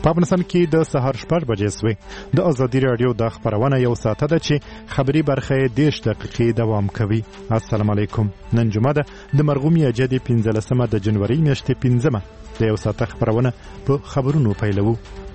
په افغانستان کې د سهار 6 بجې سوې د ازادي راډیو د خبرونه یو ساعته ده چې خبري برخه 10 دقیقې دوام کوي. السلام علیکم. نن جمعه ده د مرغوم یجدي 15 د جنوري میاشتې 15 د یو ساعته خبرونه په خبرونو پیلوو.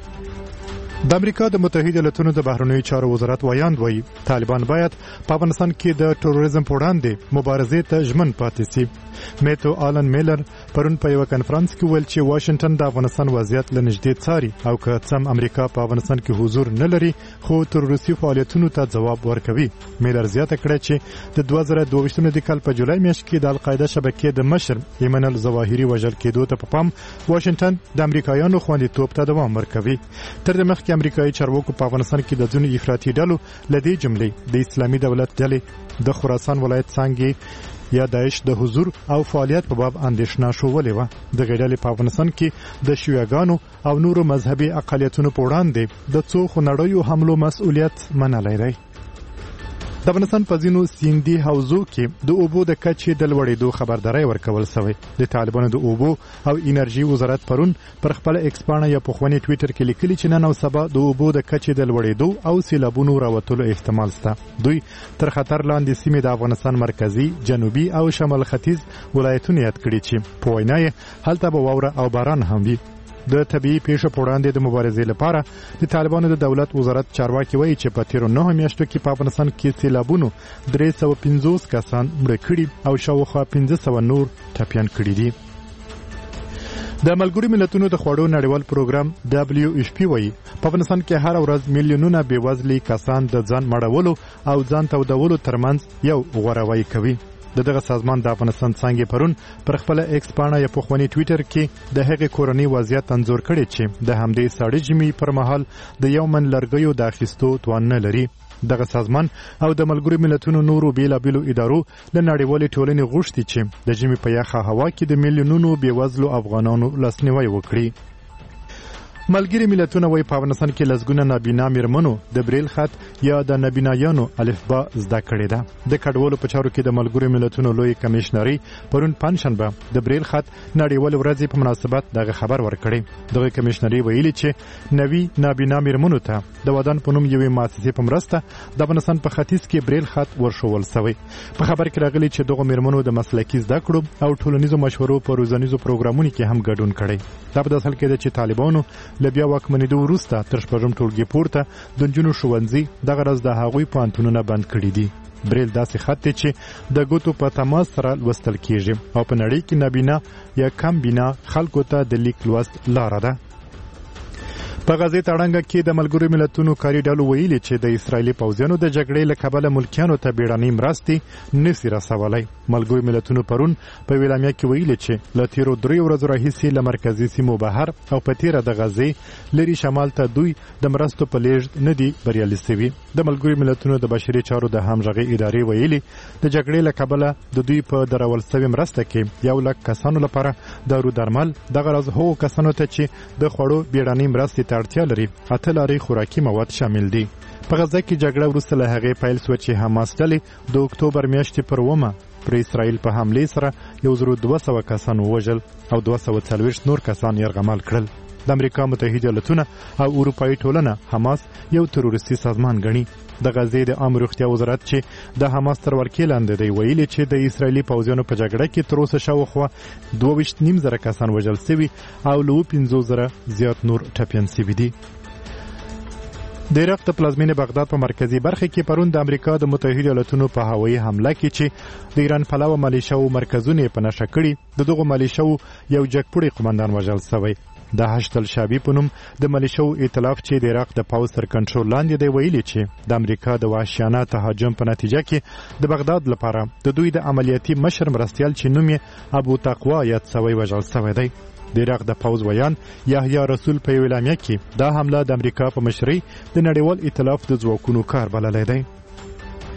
د امریکا د متحده ایالاتونو د بهرنیو چارو وزارت وایاند وایي طالبان باید په افغانستان کې د تروریزم په وړاندې مبارزې ته ژمن پاتې شي. میتو آلن میلر پرون په یو کانفرنس کې ویل چې واشنگټن د افغانستان وضعیت له نږدې څاري او که څم امریکا په افغانستان کې حضور نه لري خو تروریستي فعالیتونو ته ځواب ورکوي. میلر زیاته کړه چې د 2022 کال په جولای میاشت کې د القاعده شبکې د مشر ایمن الظواهري وژل کېدو ته په پام واشنگټن د امریکایانو خوندیتوب ته دوام ورکوي. تر دې مخکې امریکایي چارواکو په افغانستان کې د ځینو افراطي ډلو لدې جملې د اسلامي دولت ډلې د خراسان ولایت څنګه یا داعش د حضور او فعالیت په باب اندېښنه شوولې وه. د غیډلې په افغانستان کې د شیعاګانو او نورو مذهبي اقلیتونو په وړاندې د څو خونړیو حملو مسؤلیت منلی دی. د افغانستان په ځینو سیندي حوزو کې د اوبو د کچې د لوړېدو خبرداری ورکول شوی. د طالبانو د اوبو او انرژي وزارت پرون پر خپل ایکس پاڼه یا پخوانی ټویټر کې لیکلي چې نن او سبا د اوبو د کچې د لوړېدو او سیلابونو راوتلو احتمال شته. دوی تر خطر لاندې سیمې د افغانستان مرکزي، جنوبي او شمال ختیځ ولایتونه یاد کړي چې په وینا یې هلته به واوره او باران هم وي. د طبيعي پیښو په وړاندې د مبارزې لپاره د طالبانو د دولت وزارت چارواکي وایي چې په تیرو 9 میاشتو کې په افغانستان کې سیلابونو 350 کسان مړه کړي او شاوخوا 1500 نور ټپیان کړي دي. د ملګرو ملتونو د خوړو نړیوال پروګرام WFP وایي په افغانستان کې هر ورځ میلیونونه بېوزلي کسان د ځان مړولو او ځان تودولو ترمنځ یو غوروي کوي. دغه سازمان د افغانستان څنګه پرون پر خپل ایکس پاڼه یا پخوانی ټویټر کې د هغې کورنۍ وضعیت انځور کړی چې د همدې ساړې ژمي پر مهال د یو من لرګیو د اخیستو توان نه لري. دغه سازمان او د ملګرو ملتونو نورو بیلابیلو ادارو له نړیوالې ټولنې غوښتي چې د ژمي په یخه هوا کې د میلیونونو بېوزلو افغانانو لاسنیوی وکړي. ملګري ملتونه وایي په افغانستان کې لسګونه نابینا میرمنو د بریل خط یا د نابینایانو الفبا زده کړې ده. د کډوالو په چارو کې د ملګرو ملتونو لوی کمشنري پرون پنځشنبه د بریل خط نړیوال ورځې په مناسبت دغه خبر ورکړی. دغه کمشنري ویلي چې نوي نابینا میرمنو ته د ودان په نوم یوې مؤسسې په مرسته د افغانستان په ختیځ کې بریل خط ورښول شوی. په خبر کې راغلی چې دغه میرمنو د مسلکي زده کړو او ټولنیزو مشورو په روزنیزو پروګرامونو کې هم ګډون کړی. دا په اصل کې د چې طالبانو لبیا واکمنېدو وروسته تر شپږم ټولګي پورته د نجونو ښوونځي دغه ورځ د هغوی پوهنتونونه بند کړي دي. بریل داسې خط دی چې د ګوتو په تماس سره لوستل کیږي او په نړۍ کې نابینا یا کم بینا خلکو ته د لیک لوست لاره ده. په غزې تړنګه کې د ملګرو ملتونو کاري ډلو ویلي چې د اسرایلي پوځیانو د جګړې له کبله ملکیانو ته بیړنۍ مرستې نشي رسولی. ملګرو ملتونو پرون په ویلامیا کې ویلي چې له تیرو 3 ورځو راهیسې له مرکزي سیمو بهر او په تیره د غزې لري شمال ته دوی د مرستو په لیږد نه دي بریالي شوي. د ملګرو ملتونو د بشري چارو د همغږۍ ادارې ویلي د جګړې له کبله د دوی په درول شوې مرسته کې 1 لک کسانو لپاره دارو درمل دغه راز هغو کسانو ته چې د خوړو بیړنۍ مرستې ته اړتیا لري 8 لارې خوراکي مواد شامل دي. په غزه کې جګړه وروسته له هغې پیل شوه چې حماس ډلې د اکتوبر میاشتې پر 9 پر اسرائیل په حملې سره 1200 کسان ووژل او 240 نور کسان یرغمال کړل. د امریکا متحده ایالاتونه او اروپایي ټولنه حماس یو تروریستي سازمان ګڼي. د غزې د عامه روغتیا وزارت چې د حماس تر ولکې لاندې دی ویلي چې د اسرایلي پوځیانو په جګړه کې تر اوسه شاوخوا 22.5 کسان وژل شوي او له 50,000 زیات نور ټپیان شوي دي. د عراق د پلازمینې بغداد په مرکزي برخه کې پرون د امریکا د متحده ایالاتونو په هوایي حمله کې چې د ایران پلوه ملیشیاو مرکزونه په نشه کړي د دغو ملیشیاو یو جګپوړی قومندان وژل شوی. د هشت الشعبي په نوم د ملیشیاو ائتلاف چې د عراق د پوځ تر کنټرول لاندې دی ویلي چې د امریکا د وحشیانه تهاجم په نتیجه کې د بغداد لپاره د دوی د عملیاتي مشر مرستیال چې نوم یې ابو تقوا یاد شوی وژل شوی دی. د عراق د پوځ ویان یحیی رسول په ویلامیا کې دا حمله د امریکا په مشرۍ د نړیوال ائتلاف د ځواکونو کار بللی دی.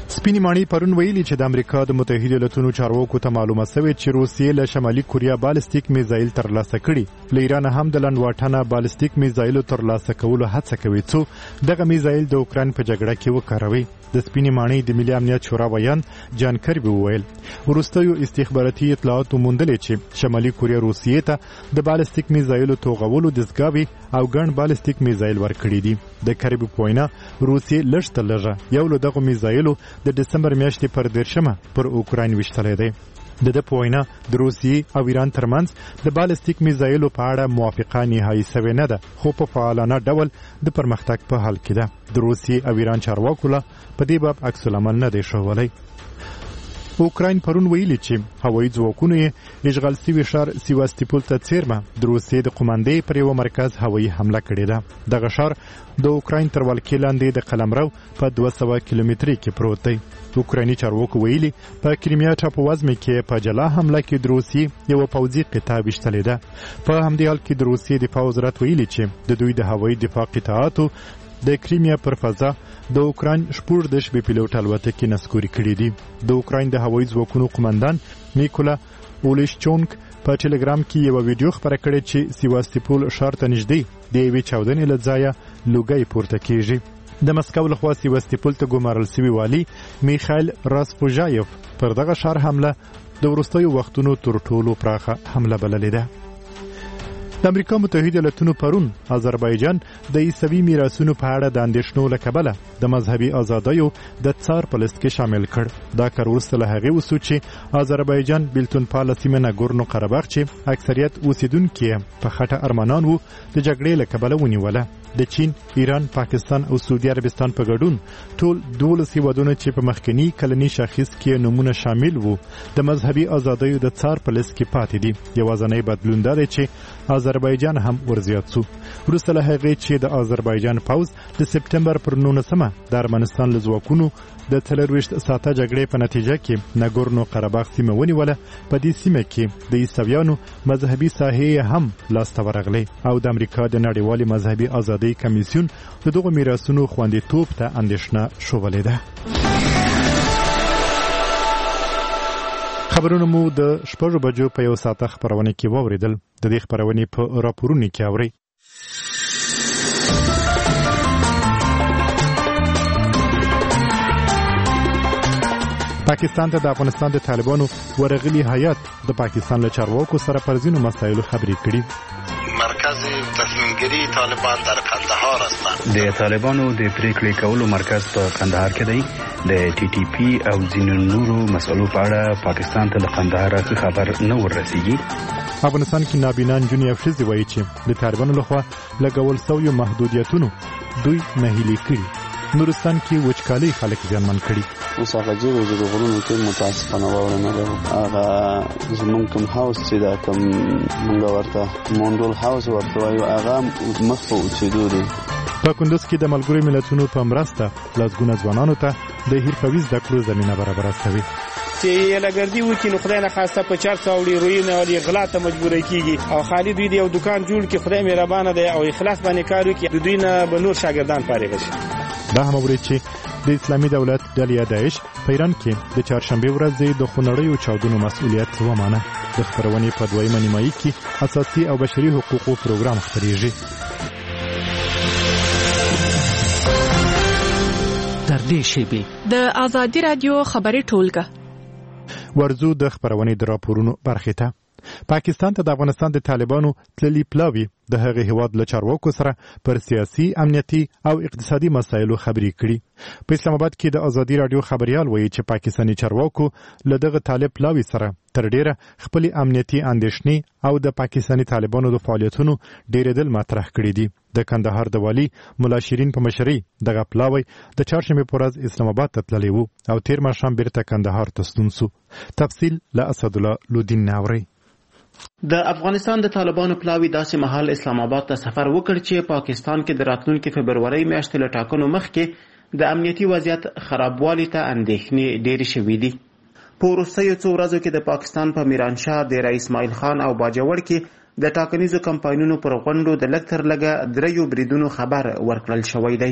سپینې ماڼۍ پرون ویلي چې د امریکا د متحده ایالاتونو چارواکو ته معلومه شوې چې روسیې له شمالي کوریا بالستیک میزایل ترلاسه کړي. له ایران هم د لنډ واټنه بالستیک میزایلو ترلاسه کولو هڅه کوي څو دغه میزایل د اوکراین په جګړه کې وکاروي. د سپینې ماڼۍ د ملي امنیت شورا ویان جان کربي وویل وروستیو استخباراتي اطلاعاتو موندلې چې شمالي کوریا روسیې ته د بالستیک میزایلو توغولو دستګاوې او ګڼ بالستیک میزایل ورکړي دي. د کربي په وینا روسیې لږ تر لږه یو له دغو میزایلو د دسمبر میاشتې پر 13 پر اوکراین وشتلی دی. د ده په وینا د روسیې او ایران ترمنځ د بالستیک میزایلو په اړه موافقه نهایي سوې نه ده خو په فعالانه ډول د پرمختګ په حال کې ده. د روسیې او ایران چارواکو له په دې باب عکس العمل نه دی ښوولی. اوکراین پرون ویلي چې هوایي ځواکونو یې اشغال سوي ښار سیواستوپول ته څیرمه د روسیې د قومندې پر یوه مرکز هوایي حمله کړې ده. دغه ښار د اوکراین تر ولکې لاندې د قلمرو په 200 کیلومتري کې پروت دی. اوکرایني چارواکو ویلي په کریمیا ټاپووزمې کې په جلا حمله کې د روسیې یوه پوځي قطعه ویشتلې ده. په همدې حال کې د روسیې دفاع وزارت ویلي چې د دوی د هوایي دفاع قطعاتو د کریمیا پر فضا د اوکراین 14 بې پیلوټ الوتکې نسکوري کړي دي. د اوکراین د هوایي ځواکونو قومندان میکولا اولیشچونک په ټلګرام کې یو ویډیو خپره کړې چې سیواستوپول ښار ته نږدې د یوې چاودنې له ځایه لوګی پورته کیږي. د مسکو لخوا سیواستوپول ته ګمارل سوي والي میخایل راسپوژایف پر دغه ښار حمله د وروستیو وختونو تر ټولو پراخه حمله بللې ده. د امریکا متحده ایالاتونو پرون آذربایجان د عیسوي میراثونو په اړه د اندېښنو له کبله د مذهبي ازادیو د څار په لیست کې شامل کړ. دا کار وروسته له هغې وسو چې آذربایجان بیلتونپاله سیمه ناګورنو قرهباغ چې اکثریت اوسیدونکي په خټه ارمنان وو د جګړې له کبله ونیوله. د چین، ایران، پاکستان او سعودي عربستان په ګډون ټول 12 هیوادونه چې په مخکنی کلنی شاخص کې نمونه شامل وو د مذهبي ازادیو د څار په لیست کې پاتې دي. یوازینی بدلون دا دی چې آذربایجان هم ورزیات شو. وروسته له هغې چې د آذربایجان پوځ د سپتمبر پر 19 د ارمنستان له ځواکونو د 24 ساعته جګړې په نتیجه کې ناګورنو قرهباغ سیمه ونیوله. په دې سیمه کې د عیسویانو مذهبي ساحې هم لاسته ورغلې او د امریکا د نړیوالې مذهبي ازادۍ کمیسیون د دغو میراثونو خوندیتوب ته اندېښنه ښودلې ده. خبرونه مو د 6 بجو په 1 ساعته خبرونه کې واوریدل. د دې خبرونې په راپورونو کې اورئ. پاکستان ته د افغانستان د طالبانو ورغلي هیات د پاکستان له چارواکو سره پر ځینو مسایلو خبرې کړي. مرکز تصمیم‌گیری طالبان در قندهار است. د طالبانو د پریکړې کولو مرکز په قندهار کې دی. د ټي ټي پی او ځینو نورو مسلو په اړه پاکستان ته له قندهار خبر نه ورسیږي. افغانستان کې نابینا نجونې او ښځې وایي چې د طالبانو لخوا لګول شویو محدودیتونو دوی نهیلي کړي. نورستان کې وچکالي خلک زیانمن کړي. اوس هغه جګړې د غرونو کې متاسفانه واوره نه لرو. هغه زمونږ کوم هاوس چې دا کوم مونږ ورته مونډول هاوس ورته وایو هغه مخ په اوچېدو دی. په کندوز کې د ملګرو ملتونو په مرسته لسګونه ځوانانو ته د حرفوي زده کړو زمینه برابره شوې. چې یلګردي وکړي نو خدای نه خواسته په چرس او هیروین او غلا ته مجبورې کیږي او خالي دوی دی یو دکان جوړ کړي خدای مهربانه دی او اخلاص باندې کار وکړي د دوی نه به نور شاګردان فارغ شي. دا هم اوري چې د اسلامي دولت ډلې داعش په ایران کې د چهارشنبه ورځ د خونړیو چاودنو مسؤلیت ومانه. د خبرونې په دویمه نیمایي کې اساسي او بشري حقوقو پروګرام خبرېږي. در دې شیبې د آزادي رادیو خبري ټولګه ورزو د خبرونې د راپورونو برخه ته. پاکستان ته د افغانستان د طالبانو تللي پلاوي د هغه هیواد له چارواکو سره پر سیاسي، امنیتي او اقتصادي مسایلو خبرې کړي. په اسلام آباد کې د آزادي رادیو خبريال وایي چې پاکستاني چارواکو له دغه طالب پلاوي سره تر ډیره خپل امنیتي اندېښنې او د پاکستاني طالبانو د فعالیتونو ډیرېدل مطرح کړي دي. د کندهار د والي ملا شیرین په مشرۍ دغه پلاوی د چهارشنبه په ورځ اسلام آباد ته تللی و او تیر ماښام بیرته کندهار ته ستون سو. تفصیل له اسد الله لودین ناوري. د افغانستان د طالبانو پلاوی داسې مهال اسلام آباد ته سفر وکړ چې پاکستان کې د راتلونکي فبرورۍ میاشتې له ټاکنو مخکې د امنیتي وضعیت خرابوالي ته اندېښنې ډېرې شوې دي. په وروستیو څو ورځو کې د پاکستان په میرانشاه، ډیره اسماعیل خان او باجوړ کې د ټاکنیزو کمپاینونو پر غونډو د لږ تر لږه 3 بریدونو خبر ورکړل شوی دی.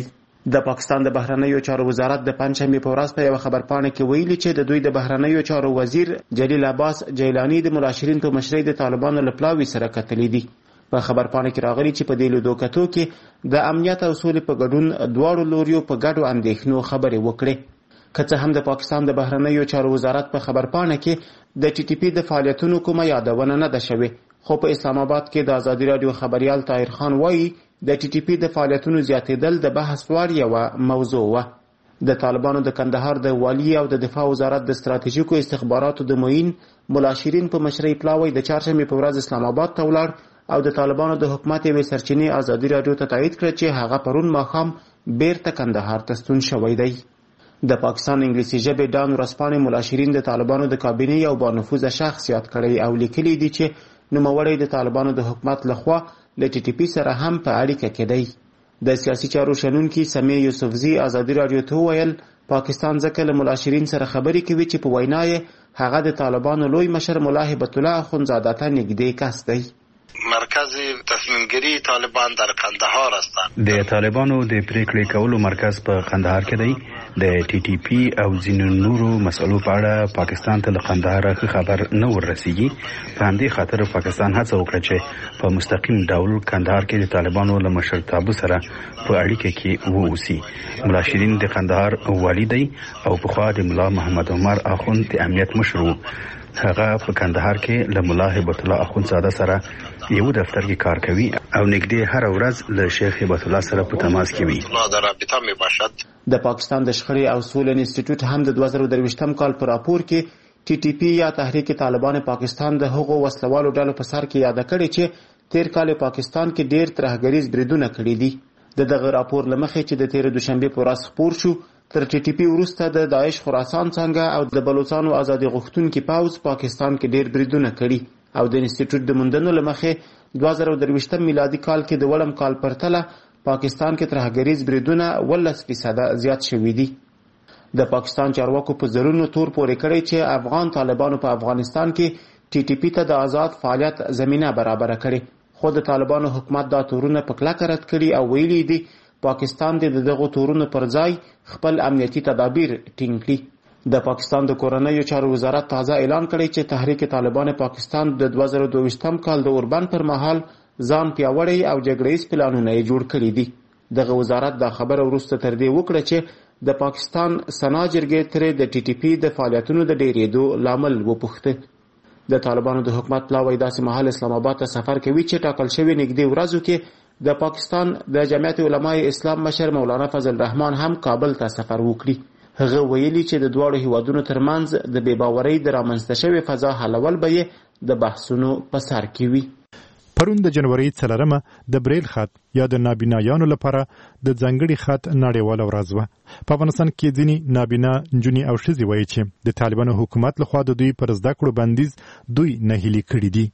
د پاکستان د بهرنیو چارو وزارت د پنځمې په ورځ په یو خبرپاڼه کې ویلي چې د دوی د بهرنیو چارو وزیر جلیل عباس جیلانی د ملاشرین په مشرۍ د طالبانو له پلاوي سره کتلې دي. په خبرپاڼه کې راغلي چې په دې لیدو کتو کې د امنیت او سولې په ګډون دواړو لوریو په ګډو اندېښنو خبرې وکړې. که څه هم د پاکستان د بهرنیو چارو وزارت په خبرپاڼه کې د ټي ټي پي د فعالیتونو کومه یادونه نه ده شوې، خو په اسلام آباد کې د ازادي رادیو خبريال طاهر خان وایي د ټي ټي پي د فعالیتونو زیاتېدل د بحث وړ یوه موضوع وه. د طالبانو د کندهار د والي او د دفاع وزارت د ستراتیژیکو استخباراتو د معین ملاشرین په مشرۍ پلاوی د چهارشنبې په ورځ اسلام آباد ته ولاړ او د طالبانو د حکومت یوې سرچینې ازادي رادیو ته تایید کړ چې هغه پرون ماښام بیرته کندهار ته ستون شوی دی. د پاکستان انګلیسي ژبې ډان ورځپاڼې ملاشرین د طالبانو د کابینې یو بانفوذه شخص یاد کړی او لیکلي دي چې نوموړی د طالبانو د حکومت لخوا له ټي ټي پي سره هم په اړیکه کې دی. د سیاسي چارو شنونکي سمیع یوسفزي ازادي رادیو ته وویل پاکستان ځکه له ملاشرین سره خبرې کوي چې په وینا یې هغه د طالبانو لوی مشر ملا هبت الله اخندزاده ته نږدې کس دی. مرکز تصمیمگیری طالبان در قندهار هستند. د طالبانو د پریکړې کولو مرکز په قندهار کې دی. د ټي ټي پي او ځینو نورو مسئلو په اړه پاکستان ته له قندهار خبر نه ورسیږي. په همدې خاطر پاکستان هڅه وکړه چې په مستقیم ډول قندهار کې د طالبانو له مشرتابه سره په اړیکه کې ووسی. ملاشرین د قندهار والی دی او پخوا د ملا محمد عمر اخوند د امنیت مشر و. هغه په کندهار کې له ملا هبت الله اخندزاده سره یو دفتر کې کار کوي او نږدې هر ورځ له شیخ هبت الله سره په تماس کې وي. د پاکستان د شخړې او سولې انسټیټیوټ هم د 2023 کال په راپور کې ټي ټي پي یا تحریک طالبان پاکستان د هغو وسلوالو ډلو په سر کې یاد کړی چې تیر کال پاکستان کې ډېر ترهګریز بریدونه کړي دي. دغه راپور لمخې چې د تیر دوشنبه په ورځ خپور شو تر ټي ټي پي وروسته د داعش خراسان څنګه او د بلوچستان ازادي غوښتونکي پاوز پاکستان کې ډېر بریدونه کړي او د انسټیټیوټ د موندنو لمخې 2023 میلادي کال کې د وړم کال پرتله پاکستان کې ترهګریز بریدونه 18% زیات شوي دي. د پاکستان چارواکو په زرونو تور پورې کړی چې افغان طالبانو په افغانستان کې ټي ټي پي ته د آزاد فعالیت زمينه برابر کړي، خو د طالبانو حکومت دا تورونه په کلکه رد کړي او ویلي دي پاکستان د دغه تورونو پر ځای خپل امنیتي تدابیر ټینګ کړي. د پاکستان د کورنیو چارو وزارت تازه اعلان کړی چې تحریک طالبان پاکستان د 2022 کال د اوربند پر مهال ځان پیاوړی او جګړیز پلانونه یې جوړ کړي دي. دغه وزارت دا خبره وروسته تر دې وکړه چې د پاکستان سنا جرګې ترې د ټي ټي پي د فعالیتونو د ډېرېدو لامل وپوښته. د طالبانو د حکومت پلاوی داسې مهال اسلام آباد ته سفر کوي چې ټاکل شوی نږدې ورځو کې د پاکستان د جمعیت علماء اسلام مشر مولانا فضل الرحمن هم کابل ته سفر وکړي. هغه ویلي چې د دواړو هیوادونو ترمنځ د بې باورۍ د رامنځته شوې فضا حلول به یې د بحثونو په سر کې وي. پرون د جنوري 4 د بریل خط یا د نابینایانو لپاره د ځانګړي خط نړیواله ورځ وه. په افغانستان کې ځینې نابینا نجونې او ښځې وایي چې د طالبانو حکومت لخوا د دوی پر زده کړو بندیز دوی نهیلي کړي دي.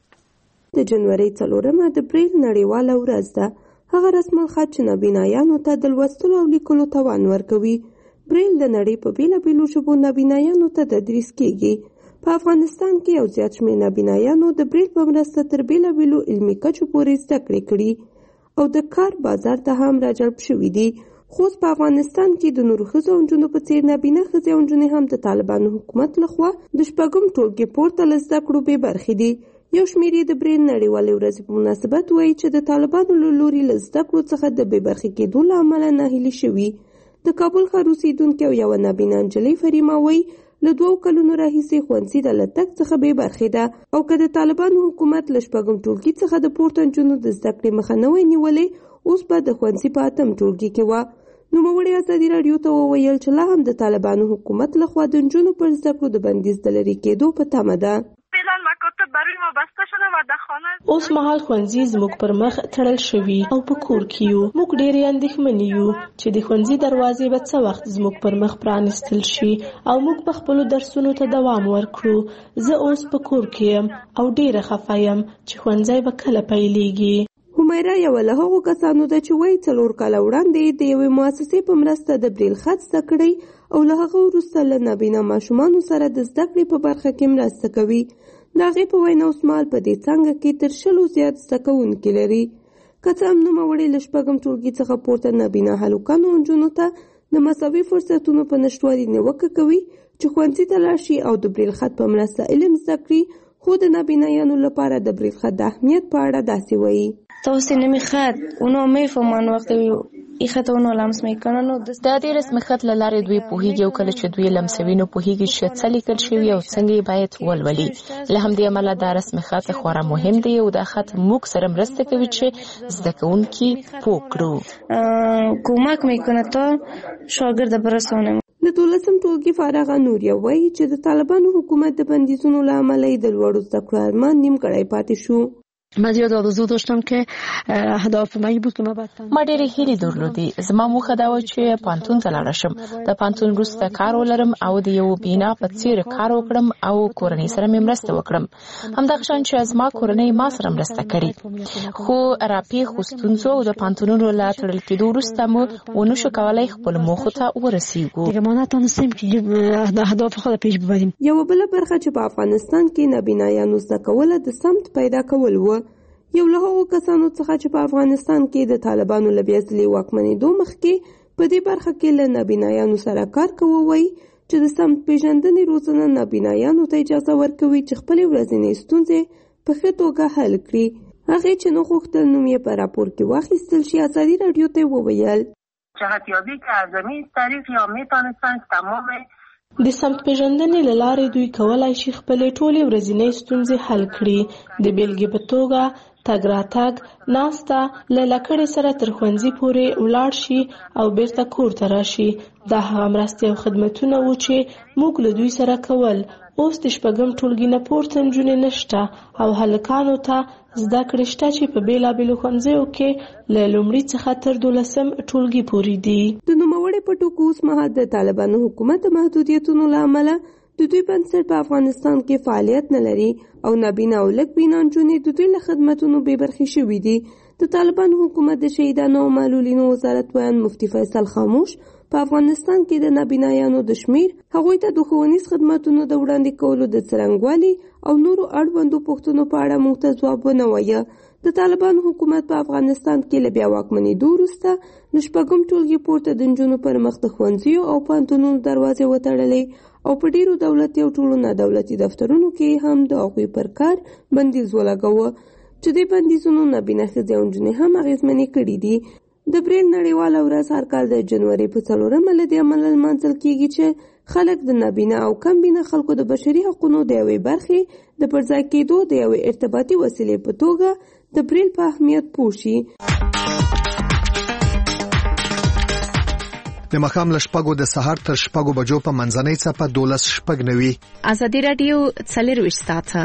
د جنوري 4 د بریل نړیواله ورځ ده. هغه رسم الخط چې نابینایانو ته د لوستلو او لیکلو توان ورکوي. بریل د نړۍ په بیلابیلو ژبو نابینایانو ته تدریس کیږي. په افغانستان کې یو زیات شمېر نابینایانو د بریل په مرسته تر بیلابیلو علمي کچو پورې زده کړې کړي او د کار بازار ته هم راجلب شوي دي. خو په افغانستان کې د نورو ښځو او نجونو په څېر نابینا ښځې او نجونې هم د طالبانو حکومت لخوا د شپږم ټولګي پورته له زده کړو بې برخې دي. یو شمېر یې د بریل نړیوالې ورځې په مناسبت وایي چې د طالبانو له لوري له زده کړو څخه د بې برخې کېدو له امله ناهیلي شوي. د کابل ښار اوسېدونکې او یوه نابینا نجلۍ فریما وایي له 2 کلونو راهیسې ښوونځي ته له تګ څخه بې برخې ده او که د طالبانو حکومت له شپږم ټولګي څخه د پورته نجونو د زده کړې مخه نه وای نیولې، اوس به د ښوونځي په 8م ټولګي کې وه. نوموړې ازادي راډیو ته وویل چې لا هم د طالبانو حکومت لخوا د نجونو پر زده کړو د بندیز د لرې کېدو په تمه ده. اوس مهال ښوونځي زموږ پر مخ تړل شوي او په کور کې یو. موږ ډېرې اندېښمنې یو چې د ښوونځي دروازې به څه وخت زموږ پر مخ پرانیستل شي او موږ په خپلو درسونو ته دوام ورکړو. زه اوس په کور کې یم او ډېره خفه یم چې ښوونځی به کله پیلېږي. همیرا یوه له هغو کسانو ده چې وایي 4 کاله وړاندې د یوې مؤسسې په مرسته د بریل خط زده کړی او له هغه وروسته له نابینا ماشومانو سره د زده کړې په برخه کې مرسته کوي. د هغې په وینا اوس مهال په دې څانګه کې تر 100 زیات زده کوونکي لري. که څه هم نوموړي له شپږم ټولګي څخه پورته نابینا هلکانو او نجونو ته د مساوي فرصتونو په نشتوالي نیوکه کوي چې ښوونځي ته لاړ شي او د بریل خط په مرسته علم زده کړي، خو د نابینایانو لپاره د بریل خط د اهمیت په اړه داسې وایي. توصیه نمیخواد اونا میفهمن وقتی ایخته اونو لمس میکنن نو د دې رسمي خط له لارې دوی پوهیږي او کله چې دوی لمسوي نو پوهیږي چې څه لیکل شوي او څنګه یې باید ولولي. له همدې امله دا رسمي خط خورا مهم دی او دا خط موږ سره مرسته کوي چې زده کوونکي پوه کړو، کمک میکنه تا شاګرد برسونه. د 12م ټولګي فارغه نوریا وایي چې د طالبانو حکومت د بندیزونو له امله د لوړو زده کړو ارمان نیم کړی پاتې شو. من زیاد آرزو داشتم که اهداف من بود که ما ډېرې هیلې درلودې. زما موخه دا و چې پانتون ته لاړه شم، د پانتون وروسته کار ولرم او د یو بینا په څیر کار وکړم او کورنۍ سره مې مرسته وکړم، همدغه شان چې زما کورنۍ ما سره مرسته کړې. خو راپېښو ستونزو او د پانتونونو له تړل کېدو وروسته مو ونشو کولی خپلو موخو ته ورسیږو. دیگه ما نتونستیم که اهداف خود پیش ببریم. یوه بله برخه چې په افغانستان کې نابینایانو زده کوله د سمت پیدا کول و. یو له هغو کسانو څخه چې په افغانستان کې د طالبانو له بېځلې واکمنېدو مخکې په دې برخه کې له نابینایانو سره کار کوه وایي چې د سمت پېژندنې روزنه نابینایانو ته اجازه ورکوي چې خپلې ورځنۍ ستونزې په ښه توګه حل کړي. هغې چې نه غوښتل نوم یې په راپور کې واخیستل شي ازادي راډیو ته وویل جهتیابی که از زمین طریق یا میتونستند تمام د سمت پېژندنې له لارې دوی کولی شي خپلې ټولې ورځنۍ ستونزې حل کړي. د بېلګې په توګه تګ راتګ، ناسته، له لکړې سره تر ښوونځي پورې ولاړ شي او بیرته کور ته راشي. دا هغه مرستې او خدمتونه وو چې موږ له دوی سره کول. اوس د شپږم ټولګي نه پورته نجونې نشته او هلکانو ته زده کړې شته چې په بېلابېلو ښوونځیو کې له لومړي څخه تر 12م ټولګي پورې دي. د نوموړي په ټکو اوس مهال د طالبانو حکومت محدودیتونو له امله د دوی بنسټ په افغانستان کې فعالیت نه لري او نابینا او لږ بینا نجونې د دوی له خدمتونو بې برخې شوي دي. د طالبانو حکومت د شهیدانو او معلولینو وزارت ویان مفتي فیصل خاموش په افغانستان کې د نابینایانو د شمیر، هغوی ته د ښوونیز خدمتونو د وړاندې کولو د څرنګوالي او نورو اړوندو پوښتنو په اړه موږ ته ځواب ونه وایه. د طالبانو حکومت په افغانستان کې له بیا واکمنېدو وروسته د شپږم ټولګي پورته د نجونو پر مخ د ښوونځیو او پوهنتونونو دروازې وتړلې او په ډېرو دولتي او ټولو نادولتي دفترونو کې هم د هغوی پر کار بندیز ولګاوه چې دې بندیزونو نابینا ښځې او نجونې هم اغېزمنې کړي دي. د بریل نړیواله ورځ هر کال د جنوري په 4مه له دې امله لمانځل کېږي چې خلک د نابینا او کم بینا خلکو د بشري حقونو د یوې برخې د پرځای کېدو د یوې ارتباطي وسیلې په توګه د بریل په اهمیت پوه شي. د ماښام له 6 د سهار تر 6 بجو په منځنۍ څپه 12:09 ازادي راډیو 24 ساعته.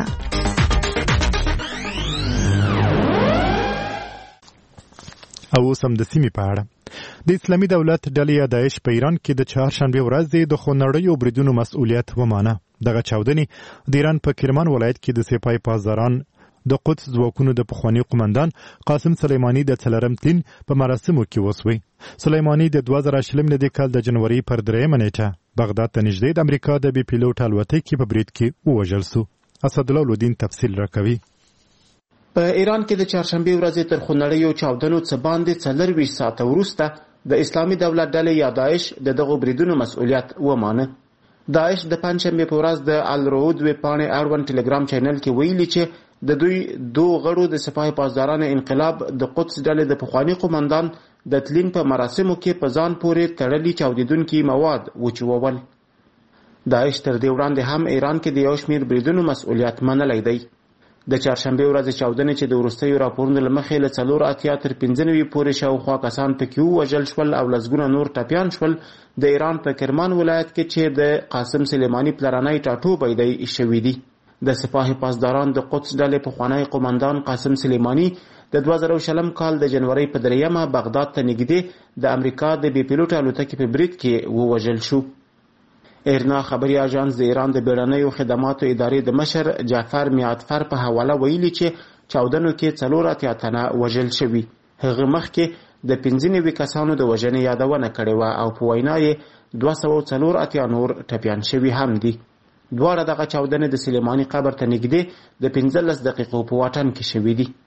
او سم د سیمې په اړه د اسلامي دولت ډلې داعش په ایران کې د چهارشنبه ورځ د خونړیو بریدونو مسؤلیت ومانه. دغه چاودنې د ایران په کرمان ولایت کې د سپاه پاسداران د قدس ځواکونو د پخوانی قومندان قاسم سلیمانی د څلرم تلین په مراسمو کې وسوي. سلیمانی د 2020 کال د جنوري پر 3 نیټه بغداد ته نږدې د امریکا د بي پیلوټ الوتکې په برید کې ووژل شو. اسدالله الدین تفصیل راکوي. په ایران کې د چهارشنبه ورځې تر خونړیو چاودنو څخه باندې 24 ساعته وروسته د اسلامي دولت ډلې یا داعش دغه بریدونو مسؤلیت ومانه. داعش د پنځشنبه په ورځ د الرود ویب پاڼې اړوند ټلګرام چینل کې ویلي چې د دوی دوه غړو د سپاه پاسدارانو انقلاب د قدس ډلې د پخوانی قومندان د تلین په مراسمو کې په ځان پورې تړلي چاودیدونکي مواد وچوول. داعش تر دې وړاندې هم ایران کې د یو شمېر بریدونو مسؤلیت منلی دی. د چهارشنبه ورځ چاودنې چې د وروستیو راپورونو له مخې له 4 تر 15 پورې شاوخوا کسان پکې ووژل شول او لسګونه نور ټپیان شول. د ایران په کرمان ولایت کې چې د قاسم سلیمانی پلرنی ټاټوبی دی شوي دي. د سپاه پاسداران د قدس ډلې پخوانی قومندان قاسم سلیمانی د 2020 کال د جنوري په 3 بغداد ته نږدې د امریکا د بي پیلوټ الوتکې په برید کې ووژل شو. ایرنا خبري اژانس د ایران د بیړنیو خدماتو ادارې د مشر جعفر میعدفر په حواله ویلي چې چاودنو کې 4 تنه وژل شوي. هغه مخکې د 15 کسانو د وژنې یادونه کړې و او په وینا یې 204 نور ټپیان شوي هم دي. دواړه دغه چاودنې د سلیمانی قبر ته نږدې د 15 دقیقو په واټن کې شوي دي.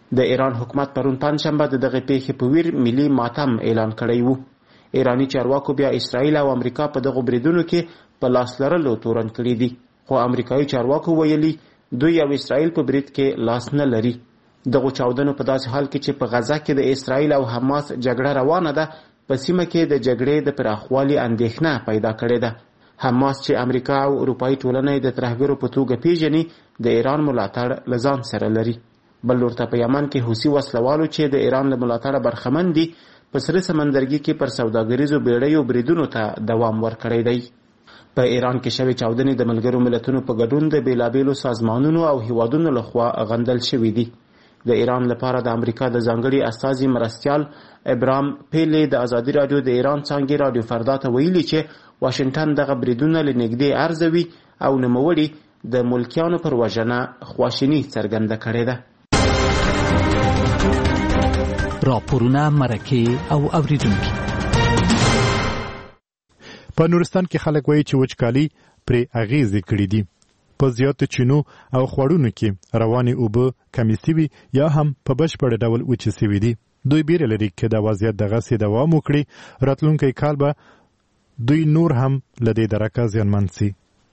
د ایران حکومت پرون پنځشنبه دغه پیښې په ویر ملي ماتم اعلان کړی وو. ایرانی چارواکو بیا اسرائیل او امریکا په دغه بریدونو کې په لاس لرلو تورن کړی دي، خو امریکایي چارواکو ویلي دوی او اسرائیل په برید کې لاس نه لري. دغه چاودنو په داسې حال کې چې په غزه کې د اسرائیل او حماس جګړه روانه ده، په سیمه کې د جګړې د پراخوالي اندېښنه پیدا کړې ده. حماس چې امریکا او اروپایي ټولنې د ترهګرو په توګه پیژني، د ایران ملاتړ له ځان سره لري. بل لورته په یمن کې حوثي وسلوالو چې د ایران له ملاتړه برخمن دي، په سره سمندرګي کې پر سوداګریزو بیړیو بریدونو ته دوام ورکړی دی. په ایران کې شوې چاودنې د ملګرو ملتونو په ګډون د بیلابیلو سازمانونو او هیوادونو لخوا غندل شوې دي. د ایران لپاره د امریکا د ځانګړي استازي مرستیال ابراهام پیلی د ازادي راډیو د ایران څانګې راډیو فردا ته ویلي چې واشنگټن دغه بریدونه له نږدې ارزوي او نوموړي د ملکیانو پر وژنه خواشیني څرګنده کړې ده. راپورونه، مرکې او اوریدونکي. په نورستان کې خلک وایي چې وچکالي پرې اغېزې کړې دي. په زیاتو چینو او خوړونو کې روانې اوبه کمې سوي یا هم په بشپړ ډول وچې سوي دي. دوی بیره لري که دا وضعیت دغسې دوام وکړي، راتلونکی کال به دوی نور هم له دې درکه زیانمن سي.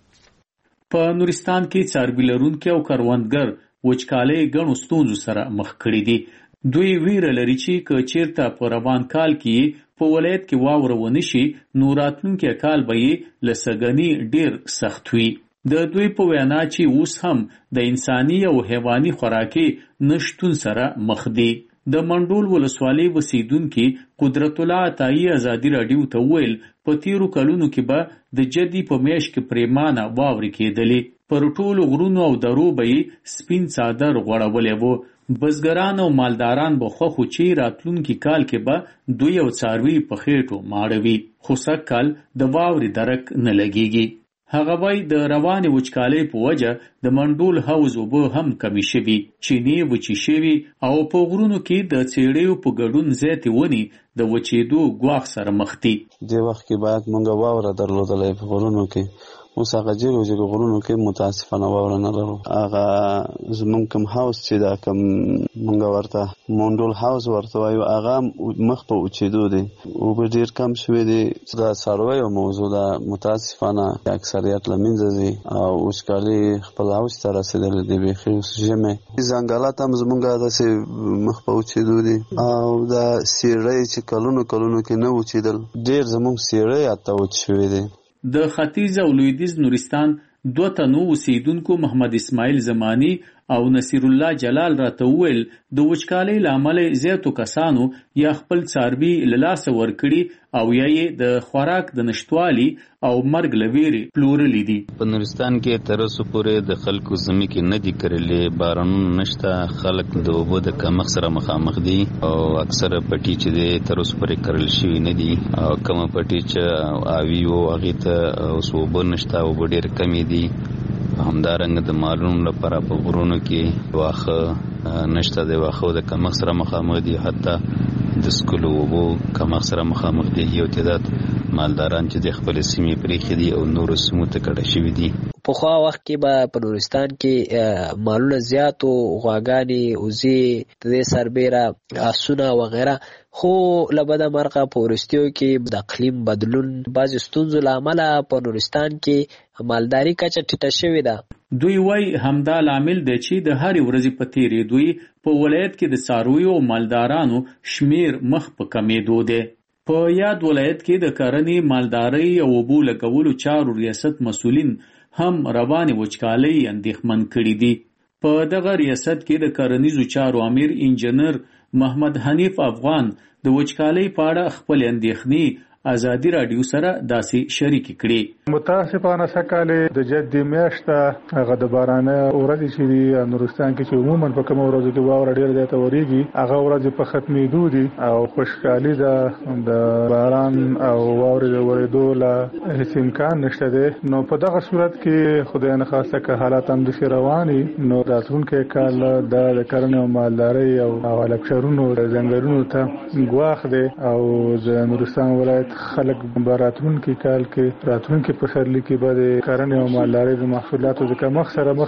په نورستان کې څاروي لرونکي او کروندګر وچکالۍ ګڼو ستونزو سره مخ کړي دي. دوی ویره لري چې که چیرته په روان کال کې په ولایت کې واوره ونه شي، نو راتلونکی کال به یې له سږني ډیر سخت وي. د دوی په وینا چې اوس هم د انساني او حیواني خوراکي نشتون سره مخ دي. د منډول ولسوالۍ اوسیدونکي قدرت الله عطایي ازادي راډیو ته وویل په تیرو کلونو کې به د جدي په میاشت کې پریمانه واورې کېدلې. پر ټولو غرونو او درو به یې سپین څادر غوړولی وو. بزګران او مالداران به خوښ وو چې راتلونکي کال کې به دوی او څاروي په خېټو ماړوي، خو سږ کال د واورې درک نه لګېږي. هغه وایي د روانې وچکالۍ په وجه د منډول حوض اوبه هم کمې شوي، چینې وچې شوي او په غرونو کې د څېړیو په ګډون زیاتې ونې د وچېدو ګواښ سره مخ دي. دې وخت کې باید موږ واوره درلودلی په غرونو کې، اوس هغه جګو غرونو کې متاسفانه واوره نه لرو. هغه زمونږ کوم حوض چې دا کوم موږ ورته منډول حوض ورته وایو، هغه مخ په وچېدو دی، اوبه ډېر کم شوي دي. دا څارویو موضوع ده، متاسفانه اکثریت له منځه ځي او وچکالي خپل اوج ته رسېدلې دي. بیخي اوس ژمی ځنګلات هم زمونږ داسې مخ په وچېدو دي. او دا سیړۍ چې کلونو کې نه وچېدل، ډېر زمونږ سیړۍ حتی وچ شوي دي. د ختیځ او لویدیځ نورستان دوه تنو اوسیدونکو محمد اسماعیل زمانی او نصیر الله جلال راته وویل د وچکالۍ له امله زیاتو کسانو یا خپل څاروي له لاسه ورکړي او یا یې د خوراک د نشتوالي او مرګ له ویرې پلورلي دي. په نورستان کې تر اوسه پورې د خلکو ځمکې نه دي کرلې، بارانونه نشته، خلک د اوبو د کمښت سره مخامخ دي او اکثره پټي چې دی تر اوسه پورې کرل شوي نه دي او کومه پټي چې آوي وو هغې ته اوس اوبه نشته، اوبه ډېرې کمې دي. همدارنګه د مالونو لپاره په غرونو کې واښه نشته، د واښو د کمښت سره مخامخ دي، حتی د سکلو اوبو کمښت سره مخامخ دي. یو تعداد مالداران چې د خپل سیمې پریښي دي او نورو سیمو ته کډه شوي دي. پخوا وخت کې به په نورستان کې مالونه زیات او غواګانې، وزې، د دې سربیره آسونه وغیره، خو له بده مرغه په وروستیو کې د اقلیم بدلون بعضې ستونزو له امله په نورستان کې مالداري کچه ټیټه شوې ده. دوی وایي همدا لامل دی چې د هرې ورځې په تېرېدو په ولایت کې د څارویو او مالدارانو شمیر مخ په کمېدو دی. په یاد ولایت کې د کرنې، مالدارۍ او اوبو لګولو چارو ریاست مسؤلین هم روانې وچکالۍ اندېښمن کړي دي. په دغه ریاست کې د کرنیزو چارو امیر انجنیر محمد حنیف افغان د وچکالۍ په اړه خپل اندېښنې ازادي راډیو سره داسې شریکې کړي. متاسفانه سکه‌کالې د جدي میاشته هغه د بارانه ورځې چې دي نورستان کې چې عموما په کوم ورځو کې واوره ډېره زیاته ورېږي، هغه ورځې په ختمېدو دي او خوشحالي ده د باران او واورې د ورېدو له هېڅ امکان نشته دی. نو په دغه صورت کې خدای نخواسته که حالات همداسې روان وي، نو راتلونکی کال د کرنې او مالدارۍ او هلکشرونو ځنګلونو ته ګواښ دی او د نورستان ولایت خلک به راتلونکي کال کې راتلونکي پسرلي کې به د کرنې او مالدارۍ د محصولاتو د کمښت سره مخ وي.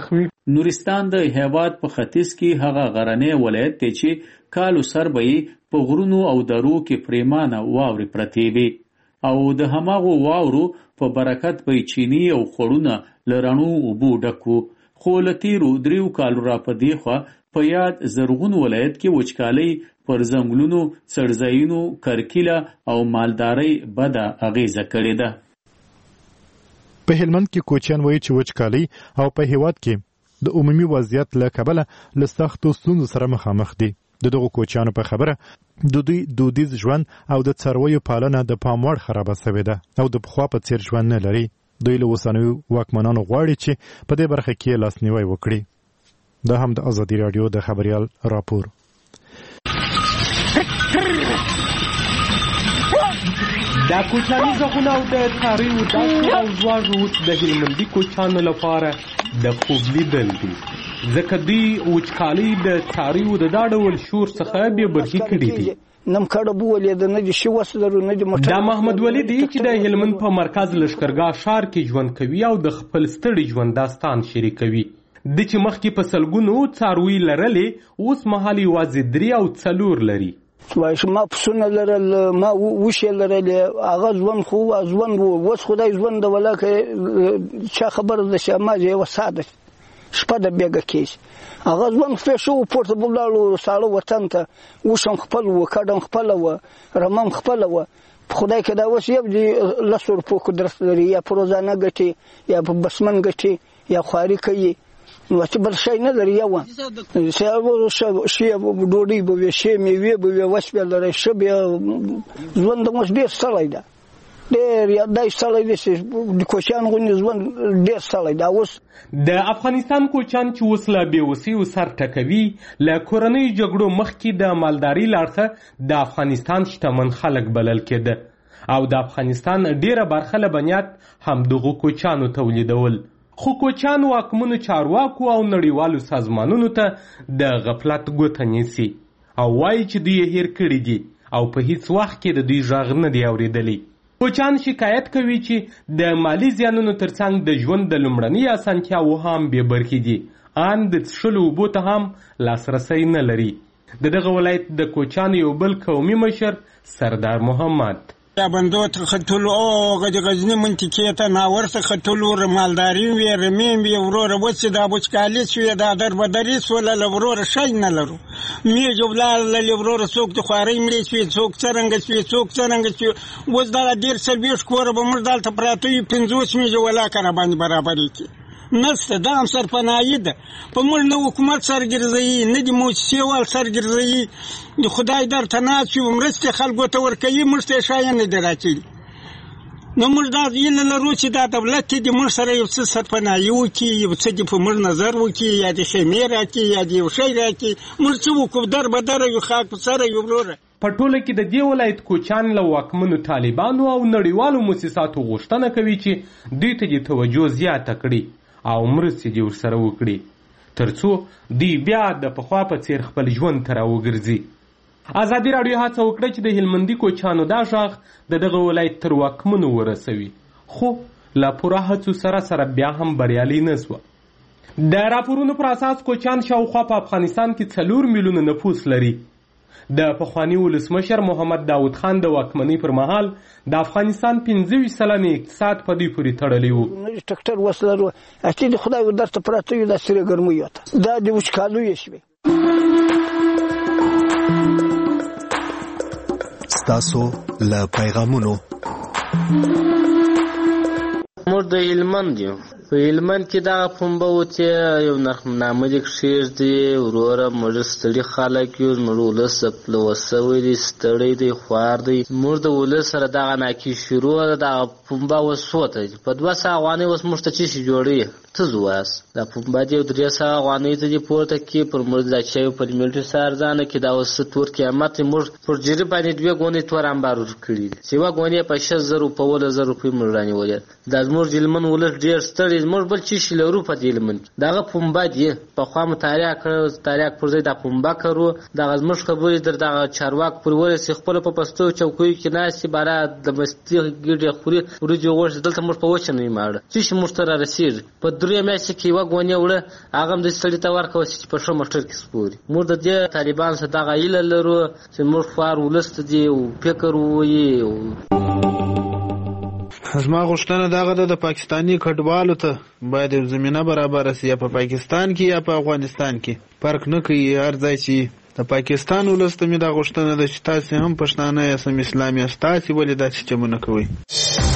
نورستان د هیواد په ختیځ کې هغه غرنی ولایت دی چې کالو سر به یې په غرونو او درو کې پریمانه واورې پرتې وي او د هماغو واورو په برکت به چینی او خوړونه له رڼو اوبو ډک وو. خو له تیرو 3 کالو را په دې خوا په یاد زرغون ولایت کې وچکالۍ پر ځنګلونو، څړځایونو، کرکیله او مالدارۍ بده اغیزه کړې ده. په هلمند کې کوچیان وایي چې وچکالۍ او په هیواد کې د عمومي وضعیت له کبله له سختو ستونزو سره مخامخ دي. د دغو کوچیانو په خبره د دوی دودیز ژوند او د څارویو پالنه د پام وړ خرابه سوې ده او د پخوا په څیر ژوند نه لري. دوی له اوسنیو واکمنانو غواړي چې په دې برخه کې لاسنیوی وکړي. دا هم د ازادي راډیو د خبریال راپور. دا کوچني ځواکونه او د څارویو داسې او ځواژو اوس د هلمندي کوچیانو لپاره د خوب لیدل دي، ځکه دوی وچکالۍ د څارویو د دا ډول شور څخه بې برخې کړي دي. دا محمد ولی دی چې د هلمند په مرکز لښکرګاه ښار کې ژوند کوي او د خپل ستړي ژوند داستان شریکوي. د چې مخکې په سلګونو څاروي لرلې اوس مهال یوازې 3 او 4 لري. ما پسونه لرل، ما وشې لرلې، هغه ژوند خو ژوند و. اوس خدای ژوند د ولاکه چا خبره ده چې ما یې وساده شپه د بیګه کېږي، هغه ژوند خو شو پورته بولاړو ساړه وطن ته. وشم خپل و، کډم خپل و، رمم خپل و. خدای که دا اوس یو دی 10 روپو قدرت لري، یا په روزانه ګټي یا په بسمن ګټي یا خواري کوي، نو چې بل شی نه لري. یو شی ډوډۍ به وي، شی میوې به وي، وس به لري، ښه بیا ژوند اوس ډېر ستړی ده، ډېر یادای ستړی دی چې د کوچیان غوندې ژوند ډېر ستړی ده. اوس د افغانستان کوچیان چې اوس له بېوسیو سر ټکوي، له کورنیو جګړو مخکې د مالدارۍ له اړخه د افغانستان شتمن خلک بلل کېده او د افغانستان ډېره برخه لبنیات همدغو کوچیانو تولیدول. خو کوچیان واکمنو چارواکو او نړیوالو سازمانونو ته د غفلت ګوته نیسي او وایي چې دوی یې هیر کړي دي او په هیڅ وخت کې د دوی غږ نه دی اورېدلی. کوچیان شکایت کوي چې د مالی زیانونو ترڅنګ د ژوند د لومړنۍ اسانتیاوو هم بې برخې دي، ان د څښلو اوبو ته هم لاسرسی نه لري. د دغه ولایت د کوچیانو یو بل قومي مشر سردار محمد یا بندو ته خطلو او غزنی منطقې ته ناور څخه خطلو مالداري وي، رمیم وي، وروره وڅ دا بوچکالي شوی دا در بدري سول له وروره شي نه لرو. می جوړل له وروره څوک د خواري مړي شوی، څوک څنګه شوی، څوک څنګه شوی. وځ دا ډیر سرویس کور به مر دالته پراته 50 می ولا کنه باندې برابرې کی نسته. دا هم سرپناهي ده، په موږ نه حکومت سرګرځي، نه د موسسې وال سرګرځي. د خدای درته ناز شي مرستې خلکو ته ورکوي، موږ ته شایه نه دی راکړي. نو موږ دا هیله لرو چې دا دولت د موږ سره یو څه سرپناهي وکړي، یو څه د په موږ نظر وکړي، یا د خیمې راکړي یا د یو شی راکړي. موږ څه وکړو، در بدره یو خاک په سره یو وروره. په ټوله کې د دې ولایت کوچیان له واکمنو طالبانو او نړیوالو مؤسساتو غوښتنه کوي چې دوی ته د توجه زیاته کړي او مرستې دې ورسره وکړي ترڅو دوی بیا د پخوا په څیر خپل ژوند ته راوګرځي. ازادي راډیو هڅه وکړه چې د هلمندي کوچیانو دا غږ د دغه ولایت تر واکمنو ورسوي، خو له پوره هڅو سره بیا هم بریالي نه سوه. د راپورونو پر اساس کوچیان شاوخوا په افغانستان کې 4 میلیونه نفوس لري. د پخواني ولسمشر محمد داود خان د واکمنۍ پر مهال د افغانستان 25 سلنه اقتصاد په دوی پورې تړلی و. ټکټر وسلرو اته د خدای ودرته پراته یو د سره ګرمو یوته دا د وچکالو یې شوی. ستاسو له پیغامونو موږ د هلمند یو. په هلمند کې دغه پنبه وتې یو نرخنامه دې کښېږدي، وروره موږ ستړي خلک یو، زموږ ولس پلوه سوی دی، ستړی دی، خوار دی. موږ د ولس سره دغه ناکي شروع ده، دغه پنبه اوس څوته په 200 افغانۍ اوس موږ ته څه شي جوړوي، څه زه وایاست. دا پنبه دې 300 افغانۍ ته دې پورته کړي، پر موږ دا چایو په ملټي څه ارزانه کړي. دا اوس څه تور قیامت موږ پر جرې باندې 2 ګونې تور امبار ورکړي دي، چې یوه ګونې په 6000 په 1000 روپۍ موږ رانیولې. دا زموږ د هلمند ولس ډېر ستړی، زموږ بل څه شي لرو په دې هلمند کې. دغه پنبه دی پخوا مطالعه کړه، تاریخ پر ځای دا پنبه کړو. دغه زموږ خبرې در دغه چارواک پر ورسې خپله په پستو چوکیو کې ناستې باره د مستې ګډې خوري، وریجې غوښې دلته موږ په وچه نه یو ماړه، څه شي موږ ته رارسېږي. په درې میاشتې کې یوه ګونې وړه هغه هم داسې سړي ته ورکوه چې په ښه موټر کې سپوري. موږ د دې طالبانو څخه دغه هیله لرو چې موږ خوار ولس ته دې فکر ووایي. زما غوښتنه دغه ده د پاکستاني کډوالو ته باید یو زمینه برابره سي، یا په پاکستان کې یا په افغانستان کې فرق نه کوي، هر ځای چې د پاکستان ولس ته مې دا غوښتنه ده چې تاسې هم پښتانه یاست، اسلام یاست، تاسې ولې داسې چمونه کوئ؟